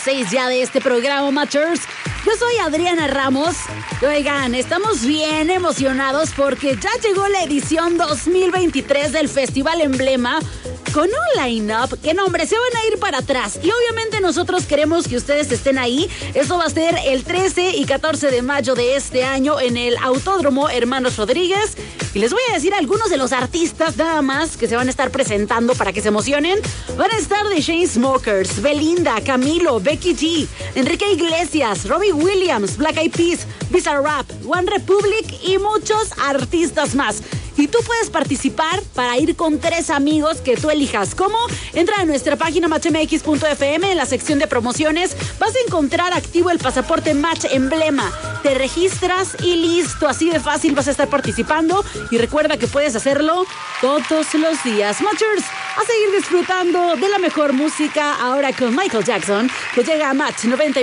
6 ya de este programa, Matchers. Yo soy Adriana Ramos. Oigan, estamos bien emocionados porque ya llegó la edición 2023 del Festival Emblema con un line-up que, no, hombre, se van a ir para atrás. Y obviamente nosotros queremos que ustedes estén ahí. Eso va a ser el 13 y 14 de mayo de este año en el Autódromo Hermanos Rodríguez. Y les voy a decir algunos de los artistas nada más que se van a estar presentando para que se emocionen. Van a estar The Chainsmokers, Belinda, Camilo, Becky G, Enrique Iglesias, Robbie Williams, Black Eyed Peas, Bizarrap, One Republic y muchos artistas más. Y tú puedes participar para ir con 3 amigos que tú elijas. ¿Cómo? Entra a nuestra página matchmx.fm en la sección de promociones. Vas a encontrar activo el pasaporte Match Emblema. Te registras y listo. Así de fácil vas a estar participando. Y recuerda que puedes hacerlo todos los días. Matchers, a seguir disfrutando de la mejor música ahora con Michael Jackson, que llega a Match 90.